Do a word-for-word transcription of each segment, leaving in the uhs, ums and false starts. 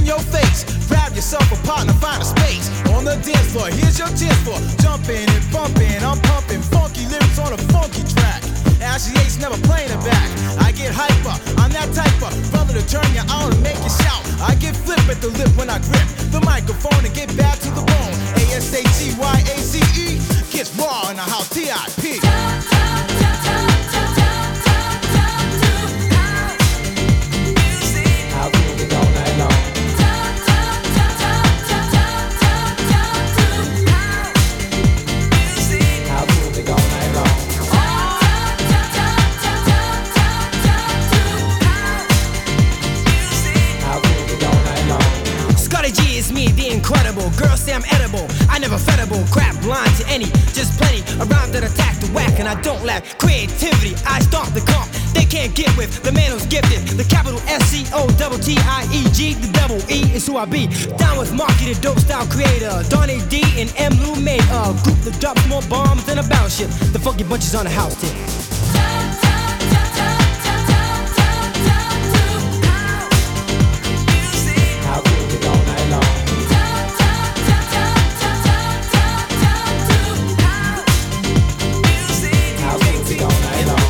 your face. Grab yourself a partner, find a space on the dance floor. Here's your chance for jumping and bumping. I'm pumping funky lyrics on a funky track. Ashley Ace never playing it back. I get hyper, I'm that type of brother to turn you out and make you shout. I get flip at the lip when I grip the microphone and get back to the bone. A S A T Y A C E gets raw in the house. T I P. I'll do it all night long. I'll do it all night long. Scotty G is me, the incredible. Girls say I'm edible, I never fedible. Crap blind to any, just plenty. Around that attack the whack, and I don't lack creativity. I stomp the comp, they can't get with the man who's gifted. The capital S C O double T I E G, the double E is who I be. Down with Marky, the dope style creator. Donnie D and M. Lou made a group that drops more bombs than a battleship. The funky bunch is on the house tip. I'll do it all night long. I'll do it all night long.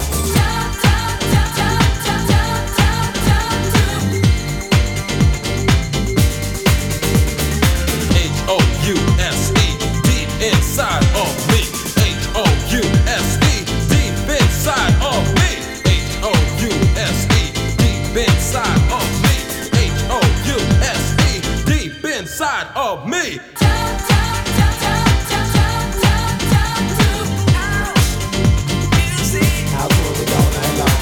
H O U S E, deep inside of me. H O U S E, deep inside of me. H O U S E, deep inside of me. H O U S E, deep inside of me. I'll do it all night long.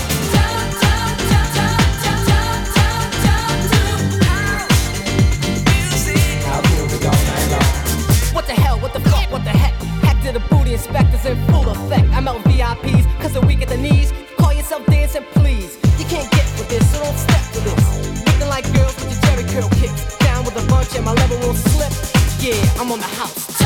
I'll do it all night long. What the hell, what the fuck, what the heck? Hack to the booty inspectors in full effect. I'm out V I Ps, cause they're weak at the knees. Call yourself dancing, please. You can't get with this, so don't step to this. Looking like girls with your Jerry curl kicks. Down with a bunch and my level won't slip. Yeah, I'm on the house.